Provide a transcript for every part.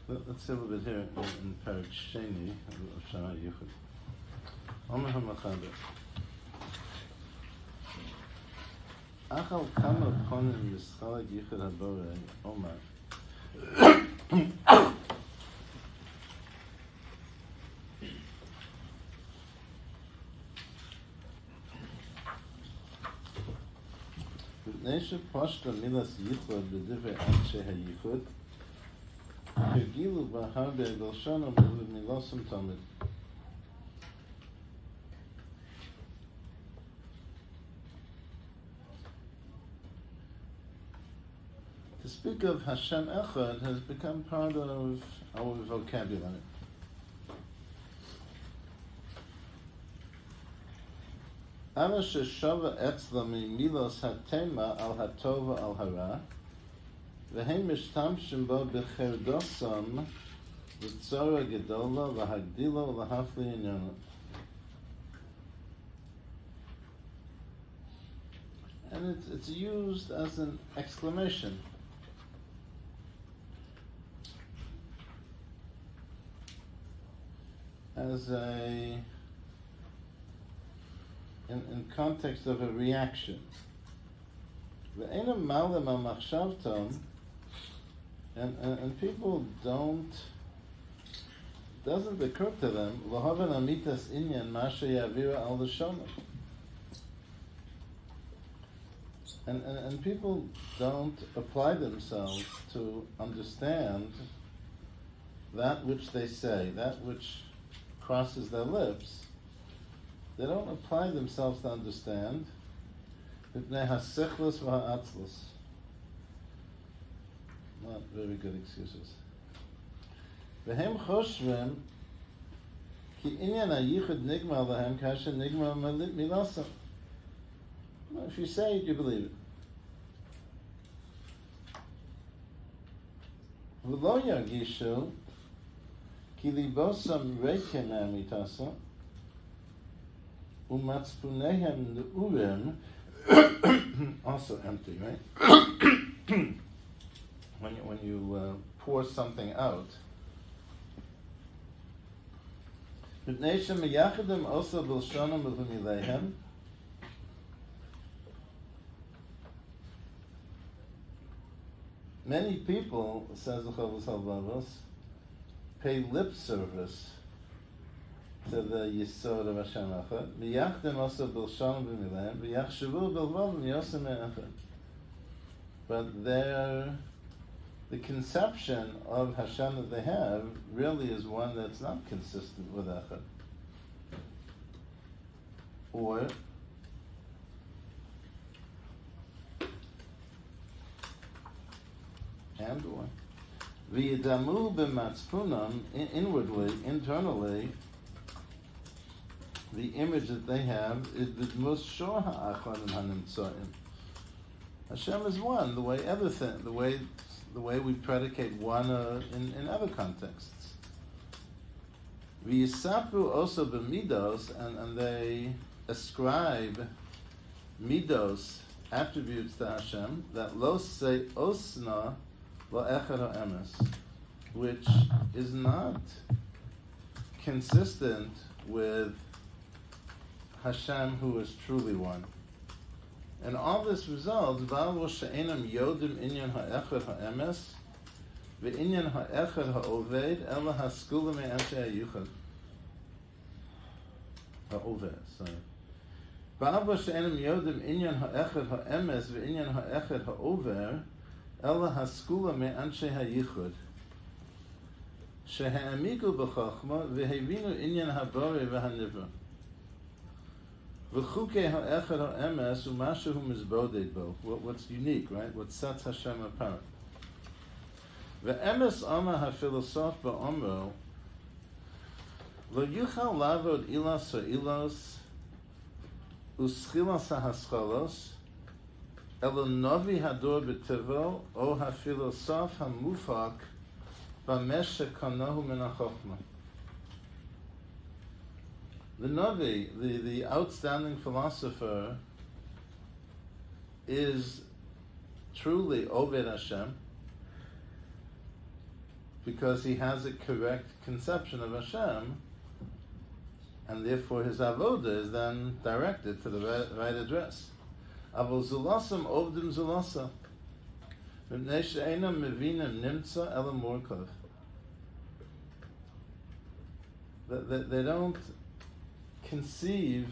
Let's see a little bit here in Perek Sheni of Shana Yichud. Omer HaMachaber. Achal kama ponim mischalek Yichud HaBorei Omer. Mipnei sheposhta milas Yichud b'divrei anshe haYichud Gilu b'harbe b'lshono b'milosum tamid. To speak of Hashem Echad has become part of our vocabulary. Ama sheshava etzla milos hatema al hatova al hara, v'hem mishtamshim bo b'cherdosam v'tzora gedola v'hagdilo v'hafli inyona. And it's used as an exclamation. As in context of a reaction. And people doesn't occur to them and people don't apply themselves to understand that which they say, that which crosses their lips. They don't apply themselves to understand. Not very good excuses. V'hem choshvim ki inyan hayichud nigma lahem kasher nigma milasam. If you say it, you believe it. V'lo yargishu ki libosam reiken amitasa umatzpunehem neurim, also empty, right? when you pour something out. Mipnei shemiyachadem also b'lshonom v'mileihem. Many people, says the Chovos HaLevavos, pay lip service to the Yisod of Hashem Echad. V'yachdem also b'lshonom v'mileihem. V'yachshavu b'lvav v'yosem echad. But the conception of Hashem that they have really is one that's not consistent with Echad. Or v'yidamu b'matzpunam, inwardly, internally, the image that they have is the most shor ha'achad and hanimtzoim. Hashem is one, the way everything, the way we predicate one in other contexts. V'yisapru also b'midos, and they ascribe midos, attributes to Hashem, that lo se osna lo echad ha'emes, which is not consistent with Hashem, who is truly one. And all this results, V'al she'enam yodim inyan ha'echad ha'emes, v'inyan ha'echad ha'oved, ela ha'skula me'anshe ha'yuchad. Ha'oved, sorry. V'al she'enam yodim inyan ha'echad ha'emes, v'inyan ha'echad ha'over, ela ha'skula me'anshe ha'yichud. She'ha'amiku b'chachma, v'hevinu inyan ha'borei v'ha'nivra. What's unique, right? What sets Hashem apart? Ve'emes ama ha'filosof ba'omro lo yuchal lavod ilas ha'ilos uschilas ha'aschalos elo novi hador b'tevo o ha'filosof ha'mufak b'mesh shekonohu min ha'chochma. The Navi, the outstanding philosopher, is truly Oved Hashem, because he has a correct conception of Hashem, and therefore his avoda is then directed to the right address. Avol zulasam ovdim zulasa. Mipnei she'einam mevinim nimtza ela murkav. They don't conceive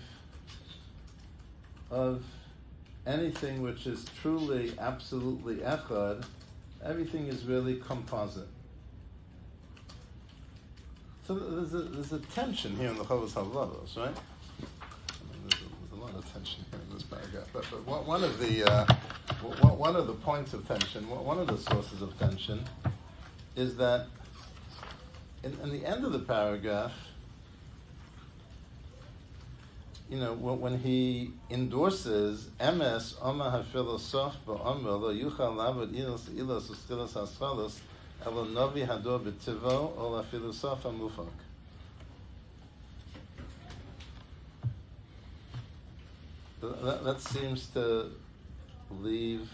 of anything which is truly, absolutely echad. Everything is really composite. So there's a tension here in the Chovos HaLevavos, right? There's a lot of tension here in this paragraph. But one of the points of tension, one of the sources of tension, is that in the end of the paragraph, when he endorses emes Oma hafilosof ba'omer lo yuchal lavod ilos ustilos haschalos elo novi hador b'tivo o la filosof hamufak. That seems to leave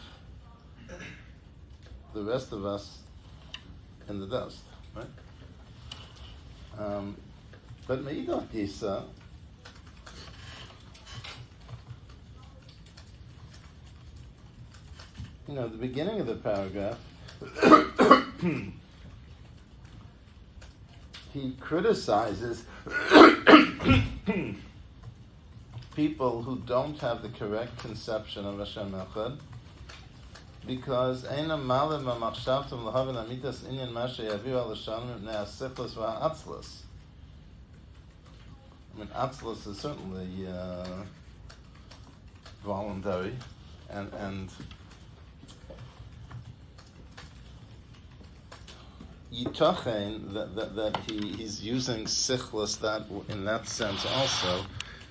the rest of us in the dust, right? But meidach gisa, the beginning of the paragraph, he criticizes people who don't have the correct conception of Hashem Echad, because I mean, atzlus is certainly voluntary, and yitachen that he's using sichlis that in that sense also.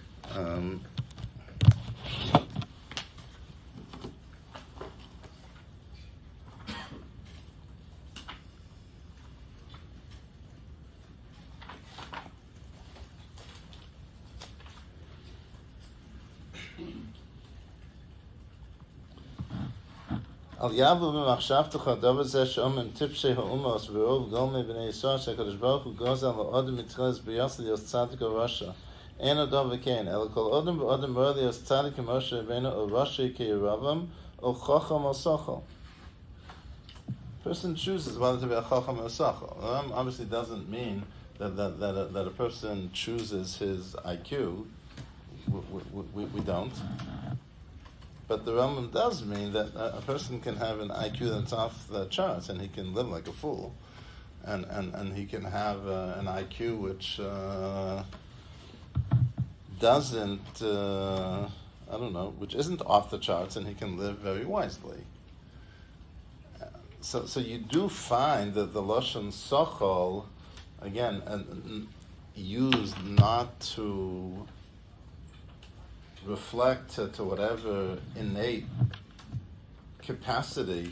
Al yavu b'machshavtecha davar zeh she'omim tipshei ha'umos v'rov golmei b'nei Yisrael she'akadosh Baruch Hu gozel la'odem mitchilas b'yasel yos tzadik o rasha. Ein adam v'kein, ela kol odem v'odem roel yos tzadik Moshe Rabbeinu o rasha ke'yeravam o chacham o sachal. Person chooses whether to be a chacham or a sachal. Obviously doesn't mean that a person chooses his IQ. We don't. But the Rambam does mean that a person can have an IQ that's off the charts, and he can live like a fool, and he can have an IQ which doesn't, which isn't off the charts, and he can live very wisely. So you do find that the Lashon Sochol, again, used not to reflect to whatever innate capacity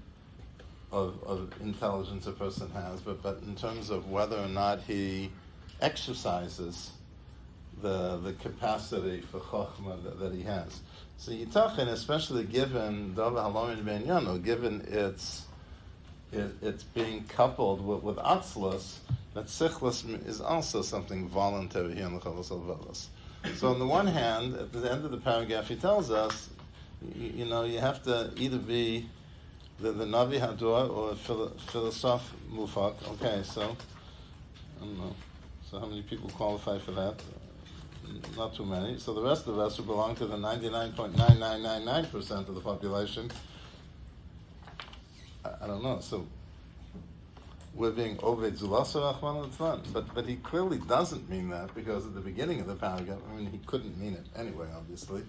of intelligence a person has, but in terms of whether or not he exercises the capacity for chokhmah that he has. So yitachin, especially given Davar Halomin Ben Yano, given it's being coupled with atzlus, that sichlas is also something voluntary here in the Chovos HaLevavos. So on the one hand, at the end of the paragraph, he tells us, you have to either be the Navi Hador or Philosoph Mufak. Okay, so, I don't know. So how many people qualify for that? Not too many. So the rest of us who belong to the 99.9999% of the population, I don't know. So we're being Oved Zulasa Rachman al-Tzlan. But he clearly doesn't mean that, because at the beginning of the paragraph, he couldn't mean it anyway, obviously.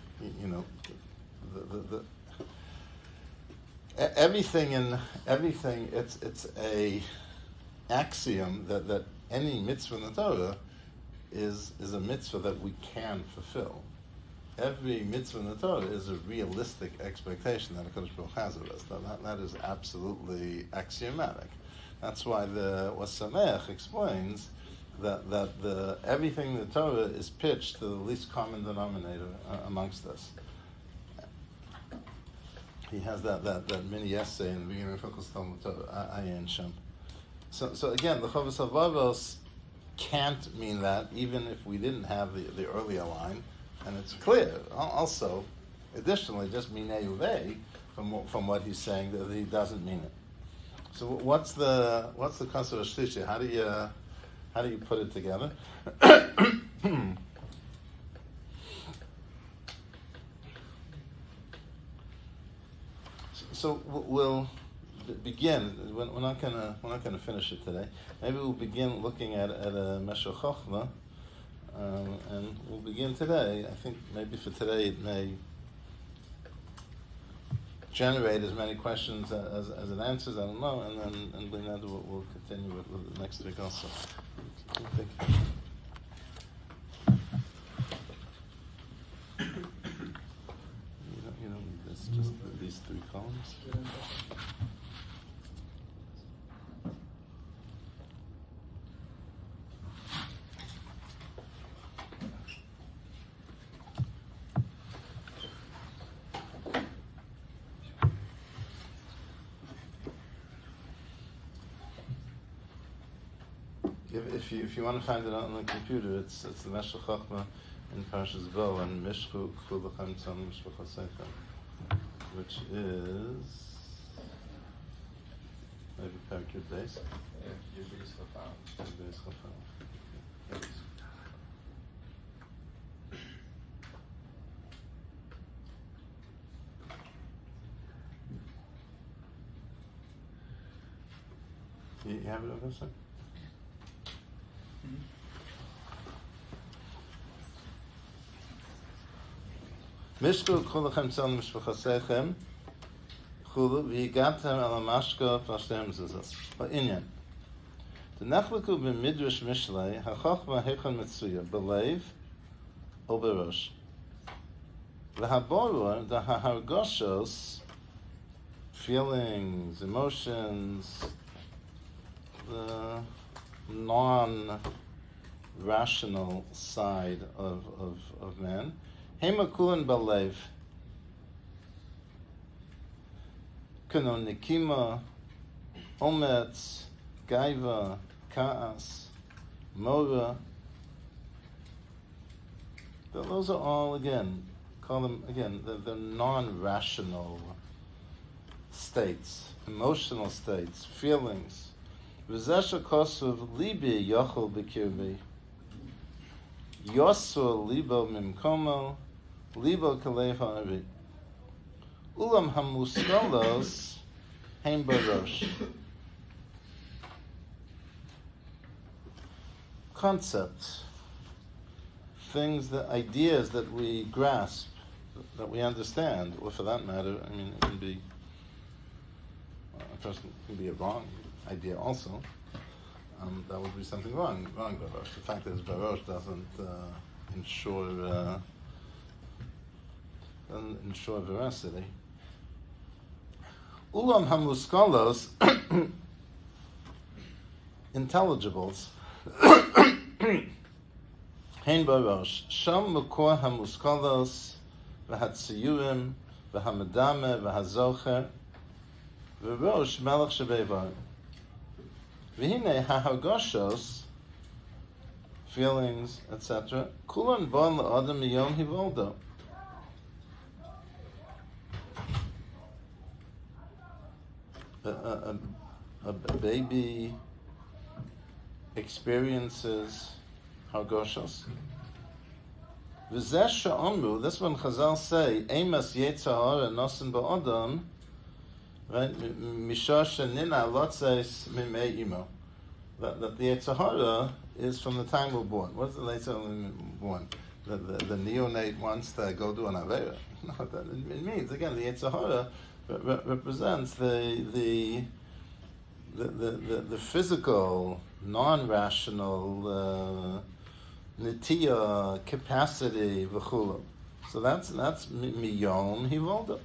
Everything, it's a axiom that any mitzvah in the Torah is a mitzvah that we can fulfill. Every mitzvah in the Torah is a realistic expectation that HaKadosh Baruch Hu has of us. That is absolutely axiomatic. That's why the Wasamech explains that everything in the Torah is pitched to the least common denominator amongst us. He has that mini essay in the beginning of Hilchos Talmud Torah, Ayin Shem. So again, the Chovos HaLevavos can't mean that, even if we didn't have the earlier line, and it's clear. Also, additionally, just minei uvei from what he's saying that he doesn't mean it. So what's the concept of shlishi? How do you put it together? So we'll begin. We're not gonna finish it today. Maybe we'll begin looking at a Meshech Chochmah, and we'll begin today. I think maybe for today it may generate as many questions as it answers. I don't know, and then we'll continue with the next week also. Thank you. You don't need this. Just these three columns. If you want to find it on the computer, it's the Meshech Chochmah in Parshas Bo and Mishchu K'chu L'chem Tzon Mishpachosechem, which is maybe Parak Yud Beis. Yud Beis Chafal. Yud Beis Chafal. You have it over there? Mishku k'chu lechem tzon mishpachosechem chulu v'higatem el hamashka v'ashtehem zuzah. Inyan. T'nachleku b'midrash mishlei hachachma heichon metzuya b'leiv o b'rosh. V'haborur the hargoshos, feelings, emotions, the non-rational side of man. Hema kulan balev. Kano nikima, ometz, gaiva, kaas, mora. Those are all, again, call them, again, the non-rational states, emotional states, feelings. V'zesha kosuv libi yochel b'kirbi. Yosur libo mimkomo, libo kalev ha'ari. Ulam hamuskolos heim barosh. Concepts, things, ideas that we grasp, that we understand, or for that matter, I mean, it can be, a person can be a wrong idea also. That would be something wrong barosh. The fact that it's barosh doesn't ensure veracity. Ulam hamuskalos, intelligibles. Hein barosh. Sham mukor hamuskalos v'hatziyurim v'hamadame v'hazocher v'rosh melech shebevar. V'hine ha'hargoshos, feelings, etc. Kulan bon la'adam miyom hivoldo. A baby experiences hargoshos. V'zeh she'omru, this one Chazal say, Eimas yetzer hara nosen ba'adam, right? Misha nina lotzes mimei imo. That the yetzer hara is from the time we're born. What's the yetzer hara born? The neonate wants to go do an avera. No, it means again the yetzer hara represents the physical, non-rational nitiya capacity v'chulu. So that's miyom hivolda.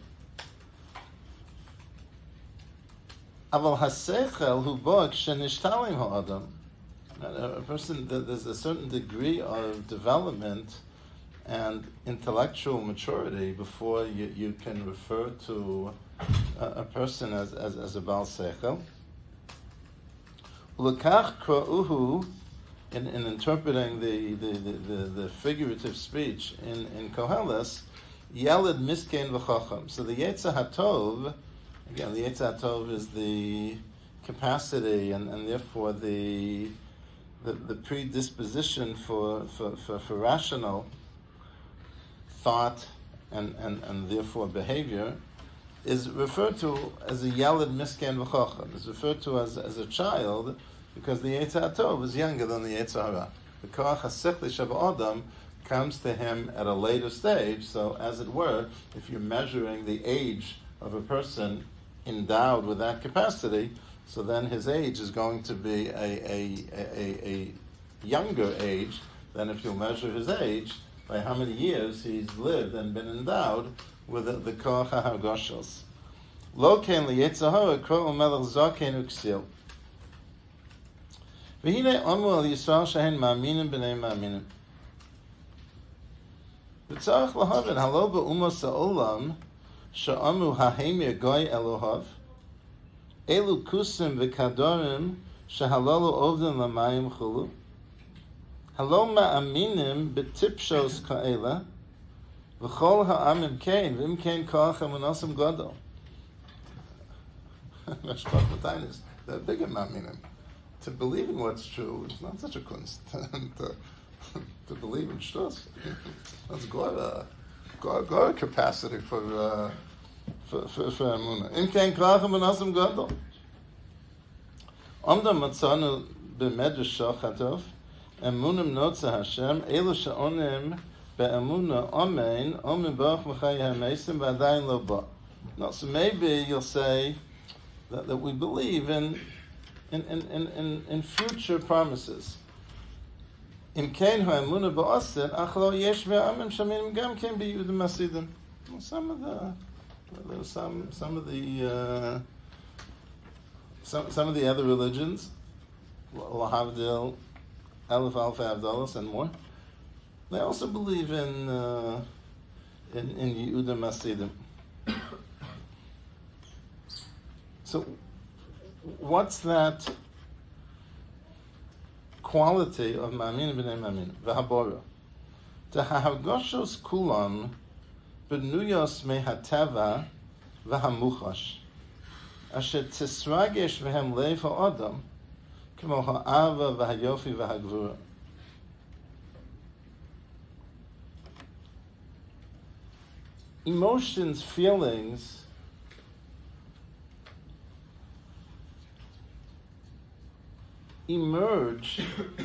Aval hasechel hu bo k'shenishtalim ha'adam. A person, there's a certain degree of development and intellectual maturity before you can refer to a person as a Baal Sechel. L'kach kra'uhu, in interpreting the figurative speech in Koheles, Yeled miskein v'chacham. So the Yetzer HaTov, again, the Yetzer HaTov is the capacity and therefore the predisposition for rational thought and therefore behavior, is referred to as a Yeled miskein v'chacham. Is referred to as a child, because the Yetzer HaTov is younger than the Yetzer Hara. The Koach HaSichlish of Adam comes to him at a later stage, so as it were, if you're measuring the age of a person endowed with that capacity, so then his age is going to be a younger age than if you measure his age by how many years he's lived and been endowed with the Koach HaHargoshos. Lo ken liYetzer Hara kro melech zaken uksil. V'hine omu al Yisrael shehen ma'aminim b'nei ma'aminim. V'tzarech lahavin halo ba'umos ha'olam she'amu ha'hemir goy Elohav elu kusim v'kadorim shehalalu ovden l'mayim chulu halo ma'aminim b'tipshos ka'ela v'chol ha'amim kein v'im kein koach ha'munasim gadol. Meshpach Matainis, they're bigger ma'aminim. To believe in what's true is not such a kunst. to believe in shtus, that's got a capacity for emunah. In kein krachem v'nasim gadol. Omdam matzanu b'medrash shochatov emunim notza Hashem elu she'onim be'emunah amen omen baruch v'chai ha'meisim v'adayin lo ba. No, so maybe you'll say that we believe in future promises. Im kein ha'emunah ba'asid, ach lo yesh ve'amim shaminim gam ken b'yudim masidim. Some of the other religions, lahavdil, alef alfa avdalos, and more, they also believe in Yehudim Masidim. So, what's that quality of Ma'amin b'nei Ma'amin? V'habora. T'ha'hargoshos kulam b'nuyos me'hateva v'hamuchash asher tisragesh v'hem lev ha'odam k'mo ha'ava v'hayofi v'hagvura. Emotions, feelings, emerge,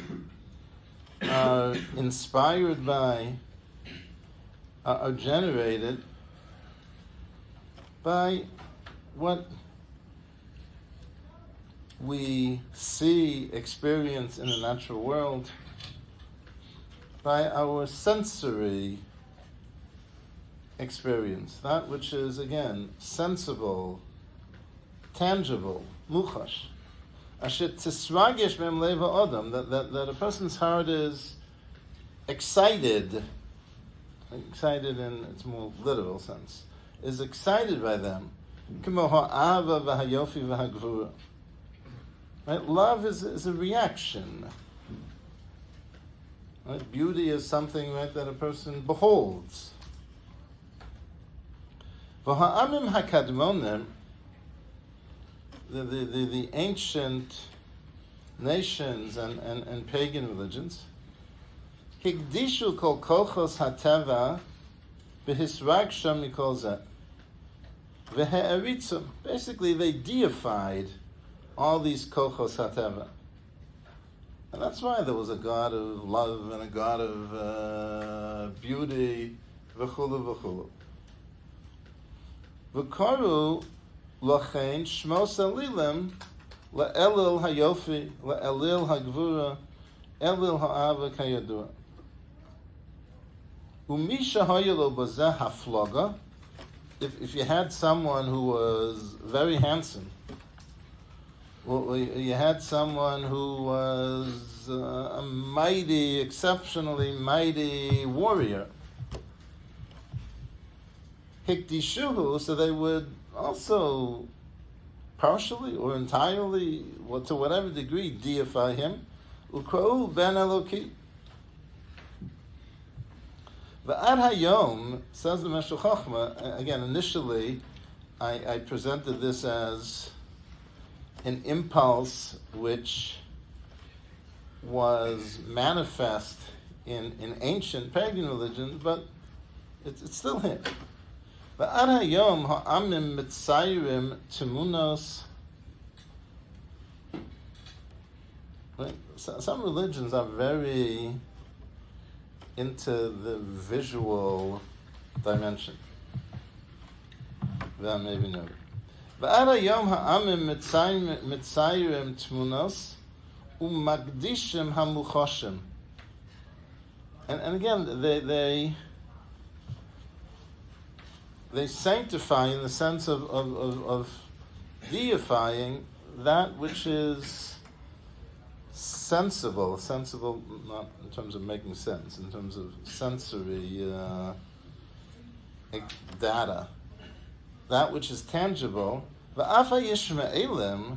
are inspired by, are generated by what we see, experience in the natural world, by our sensory experience, that which is, again, sensible, tangible, muchash. That a person's heart is excited in its more literal sense, is excited by them. Right? Love is a reaction. Right? Beauty is something, right, that a person beholds. V'ha'amim hakadmonim, the ancient nations and pagan religions, hikdishu kol kochos hateva b'hisragsha mikol zeh v'he'eritzum. Basically, they deified all these kochos hateva, and that's why there was a god of love and a god of beauty, v'chulu v'chulu. V'karu Lachein shmos alilim la'elil hayofi la'elil hagvura elil ha'ava kayadua. Umisha hayelo bazeh hafloga. If you had someone who was very handsome, or you had someone who was a mighty, exceptionally mighty warrior, hikdishuhu, so they would also partially or entirely, to whatever degree, deify him. Ukra'u ben Eloki. V'ad hayom, says the Meshech Chochmah, again, initially, I presented this as an impulse which was manifest in ancient pagan religions, but it's still here. V'ad hayom ha'amim mitzayrim temunos. Some religions are very into the visual dimension. Maybe no. V'ad hayom ha'amim mitzayrim temunos u'magdishim hamuchoshim. And again, they sanctify in the sense of deifying that which is sensible not in terms of making sense, in terms of sensory data, that which is tangible. V'af ha'yishma'elim,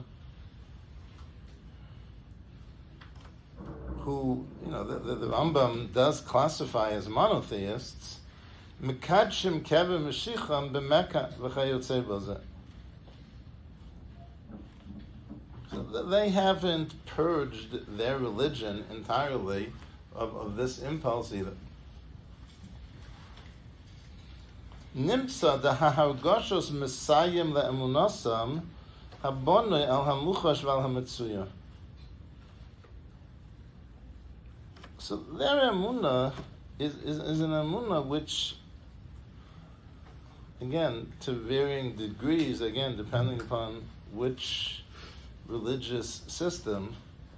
who, the Rambam does classify as monotheists, Mekadshim kevem meshicham b'mekah v'chayotzei b'zeh. So they haven't purged their religion entirely of this impulse either. Nimsa da ha'hargoshos mesayim le'emunasam habonoi al hamuchash v'al hametzuya. So their emunah is an emunah which, again, to varying degrees, again, depending upon which religious system,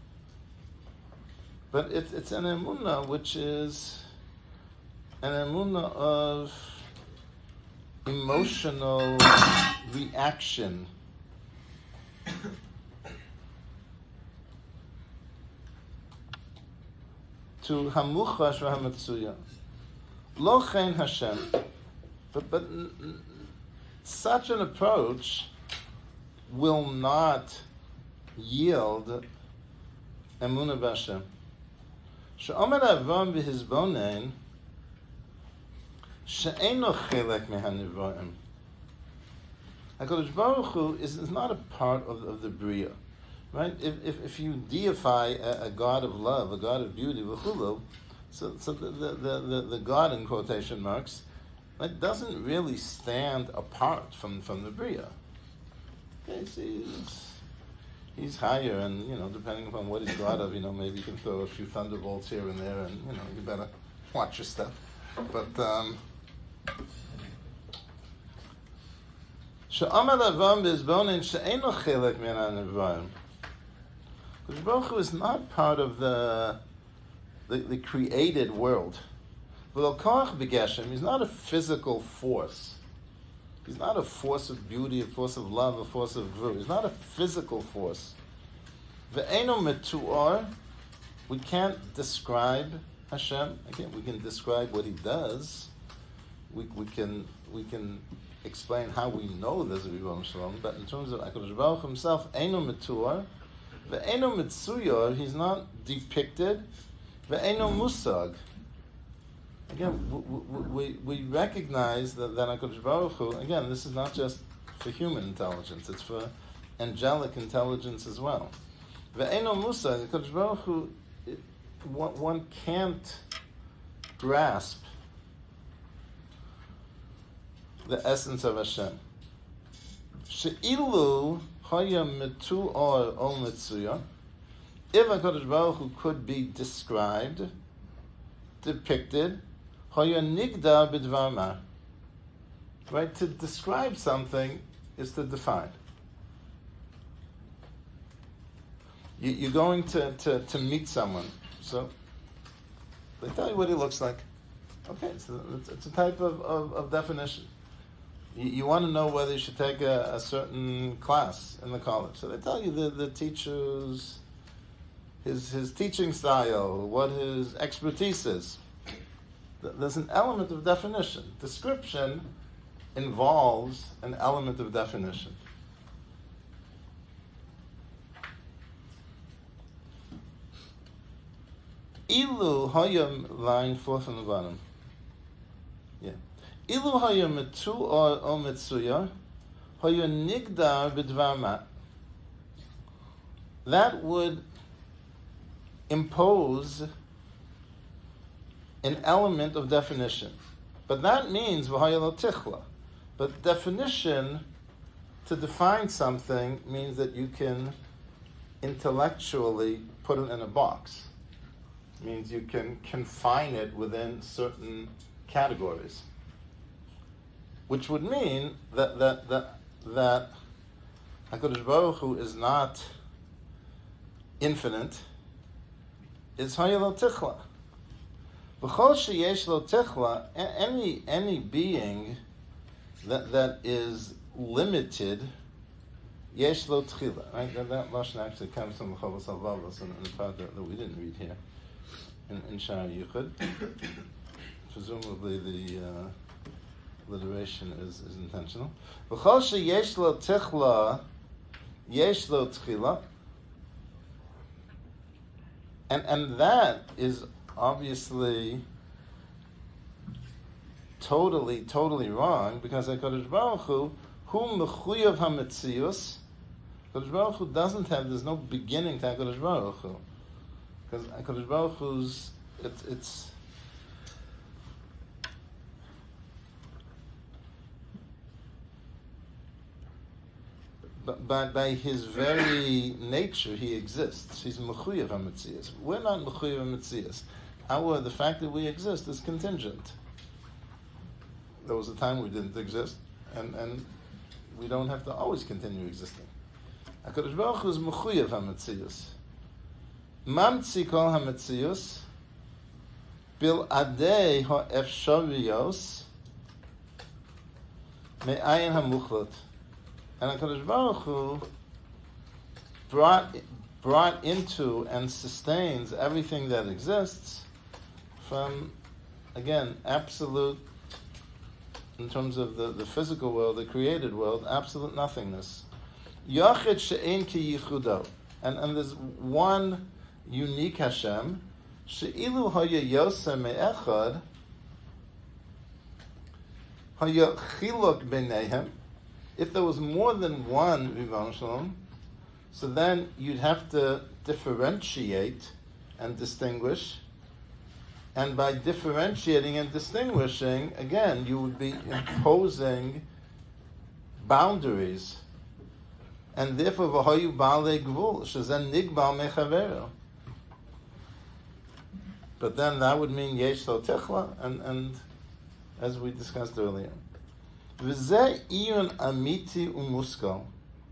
but it's an emunah which is an emunah of emotional reaction to hamuchash v'hametzuya. Lo chen Hashem. But such an approach will not yield emunah b'Hashem. She'omer Avram v'hizbonen she'eino chelek mehanivroim. HaKadosh Baruch Hu is not a part of the Bria. Right? If you deify a God of love, a God of beauty, v'chulu, so the God in quotation marks, it doesn't really stand apart from the Bria. Okay, he's higher, and depending upon what he's God of, maybe you can throw a few thunderbolts here and there, and you better watch your step. But she'amar Avram b'hizbonen she'eino chelek mehanivroim. Baruch Hu is not part of the created world. He's not a physical force. He's not a force of beauty, a force of love, a force of gvur. He's not a physical force. Ve'eno metu'or, we can't describe Hashem. Again, we can describe what He does. We can explain how we know there's a Ribono Shel Olam. But in terms of HaKadosh Baruch Hu Himself, Eino metu'or. Ve'eno mitzuyor, He's not depicted. Ve'eno musag. Again, we recognize that HaKadosh Baruch Hu, again, this is not just for human intelligence, it's for angelic intelligence as well. Ve'eno musag, HaKadosh Baruch Hu, one can't grasp the essence of Hashem. She'ilu Haya mitu or ol mitzuya. If HaKadosh Baruch Hu could be described, depicted, Haya nigdar b'dvar ma. Right? To describe something is to define. You're going to meet someone, so they tell you what he looks like. Okay, so it's a type of definition. You want to know whether you should take a certain class in the college. So they tell you the teacher's, his teaching style, what his expertise is. There's an element of definition. Description involves an element of definition. Ilu hayam, line 4 from the bottom. Yeah. Ilu hayam metu o metsuya, hayam nigdar b'dvar ma. That would impose an element of definition. But that means v'hayal tichla. But definition, to define something, means that you can intellectually put it in a box. It means you can confine it within certain categories. Which would mean that HaKadosh Baruch Hu is not infinite, is hayal tichla. V'chol sheyesh lo tichla, any being that is limited, yesh lo tchila. Right? That lashon actually comes from the Chovos HaLevavos in the part that we didn't read here in Sha'ar Yichud. Presumably the alliteration is intentional. V'chol sheyesh lo tichla, yesh lo tchila. And that is obviously totally wrong, because HaKadosh Baruch Hu mechuyav hametzius. HaKadosh Baruch Hu there's no beginning to HaKadosh Baruch Hu. Because HaKadosh Baruch Hu's, it's by his very nature, he exists. He's mechuyav hametzius. We're not mechuyav hametzius. The fact that we exist is contingent. There was a time we didn't exist, and we don't have to always continue existing. HaKadosh Baruch Hu is mechuyav hametzius. Mamtzi kol hametzius bil adei ha'efshariyos me'ayin hamuchlot. And HaKadosh Baruch Hu brought into and sustains everything that exists from, again, absolute, in terms of the physical world, the created world, absolute nothingness. Yachid she'ein ki yichudo. And there's one unique Hashem, she'ilu haya yosem me'echad, haya chiluk b'neihem. If there was more than one Ribono Shel Olam, so then you'd have to differentiate and distinguish. And by differentiating and distinguishing, again, you would be imposing boundaries. And therefore, v'hoyu ba'alei gvul, shezen nigbal mechaveru. But then that would mean yesh lo tichla, and as we discussed earlier. V'zeh iyun amiti umuskal.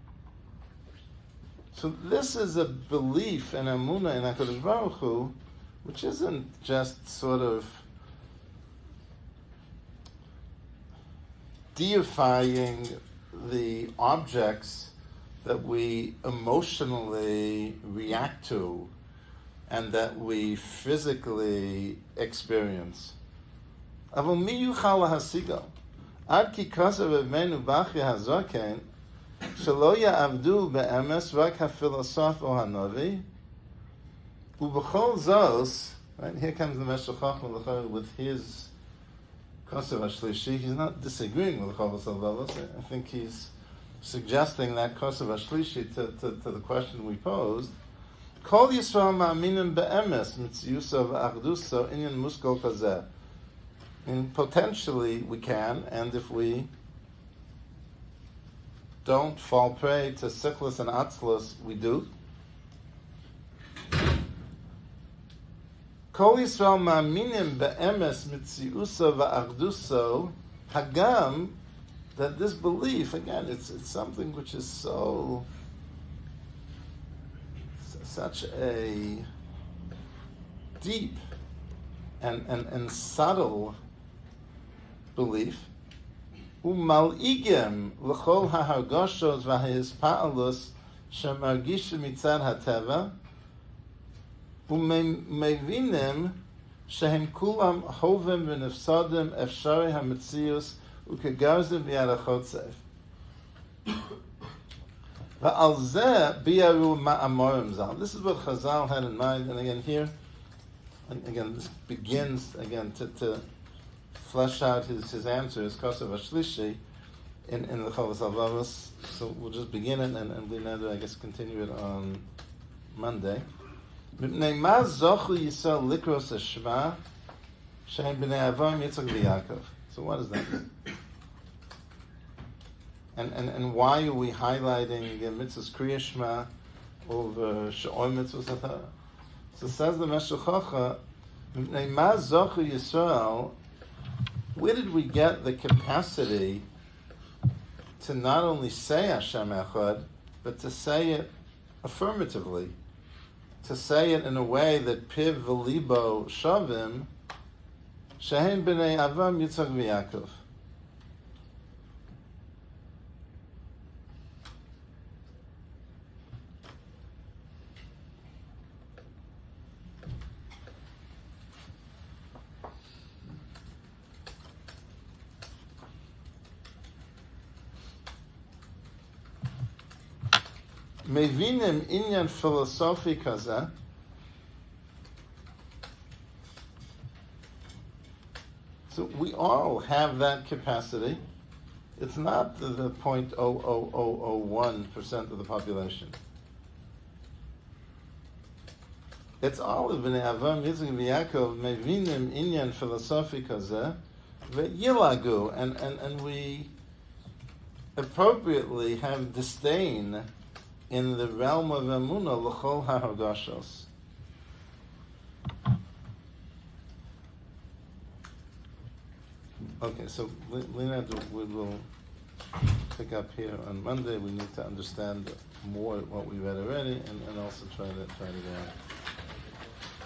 So this is a belief and emunah in HaKadosh Baruch Hu, which isn't just sort of deifying the objects that we emotionally react to and that we physically experience. Avol mi yuchal lahasigo? Ad ki kasav evmenu b'achya hazoken shelo ya'avdu be'emes rak hafilosoph o hanovi u'b'chol zos. Right, here comes the Meshech Chochmah with his kasav hashlishi. He's not disagreeing with the Chovos HaLevavos. I think he's suggesting that kasav hashlishi to the question we posed. Kol Yisrael ma'aminim be'emes mitziuso v'achduso inyan muskol kazeh. And potentially we can, and if we don't fall prey to sickness and atzlus, we do. Kol Yisrael ma'aminim be'emes mitziuso v'achduso hagam, that this belief, again, it's something which is such a deep and subtle belief. Umal'igem l'chol ha'hargoshos v'ha'ispa'alus shemargishim mitzad ha'teva u'mevinim shehem kulam hovim v'nefsadim efshari ha'metzius u'kegarzim v'yad ha'chotzev v'al zeh bi'aru ma'amorim zal. This is what Chazal had in mind, and again here and again, this begins again to flesh out his answers, Kosev Ashlishi, in the Chovos HaLevavos. So we'll just begin it and Blineder, I guess, continue it on Monday. Mipnei ma zochu Yisrael likros hashma shein b'nei Avraham, Yitzchak, v'Yaakov. So what does that mean? And why are we highlighting mitzvahs Kriya Shema over She'or mitzvahs? So says the Meshech Chocha, Mipnei ma zochu Yisrael. Where did we get the capacity to not only say Hashem Echad, but to say it affirmatively, to say it in a way that Piv v'libo shavim, shehem b'nei Avraham, Yitzchak, v'Yaakov. Mevinim inyan philosophy kaza. So we all have that capacity. It's not the 0.00001% of the population. It's all of Bnei Avraham, Yitzchak, v'Yaakov, mevinim inyan philosophy kaza, v'yilagu, and we appropriately have disdain in the realm of Emunah, l'chol ha'hagashos. Okay, so Lena, we will pick up here on Monday. We need to understand more what we read already, and also try to go on.